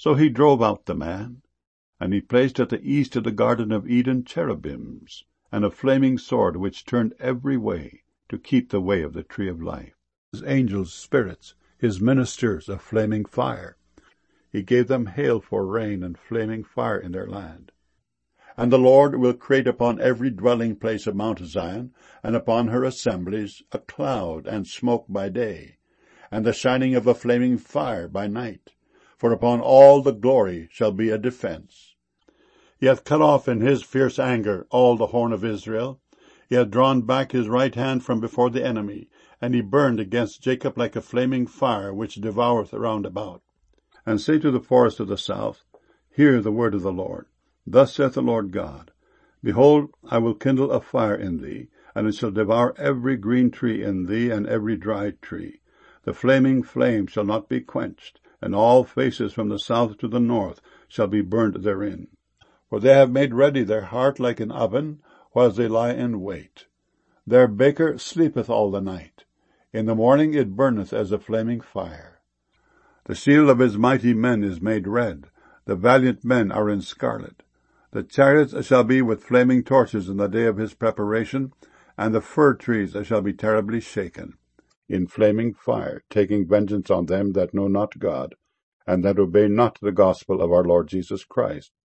So he drove out the man, and he placed at the east of the Garden of Eden cherubims, and a flaming sword which turned every way, to keep the way of the tree of life. His angels spirits, his ministers a flaming fire. He gave them hail for rain, and flaming fire in their land. And the Lord will create upon every dwelling place of Mount Zion, and upon her assemblies, a cloud and smoke by day, and the shining of a flaming fire by night. For upon all the glory shall be a defense. He hath cut off in his fierce anger all the horn of Israel. He hath drawn back his right hand from before the enemy, and he burned against Jacob like a flaming fire which devoureth round about. And say to the forest of the south, Hear the word of the Lord. Thus saith the Lord God, Behold, I will kindle a fire in thee, and it shall devour every green tree in thee, and every dry tree. The flaming flame shall not be quenched, and all faces from the south to the north shall be burned therein. For they have made ready their heart like an oven, whilst they lie in wait. Their baker sleepeth all the night. In the morning it burneth as a flaming fire. The shield of his mighty men is made red. The valiant men are in scarlet. The chariots shall be with flaming torches in the day of his preparation, and the fir trees shall be terribly shaken. In flaming fire, taking vengeance on them that know not God, and that obey not the gospel of our Lord Jesus Christ.